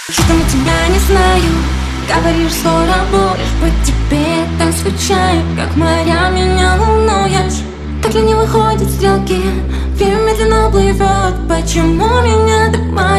Что-то я тебя не знаю. Говоришь, скоро будешь, по тебе так скучаю. Как моря меня волнуешь. Так ли не выходят стрелки? Время медленно плывет. Почему меня так манит?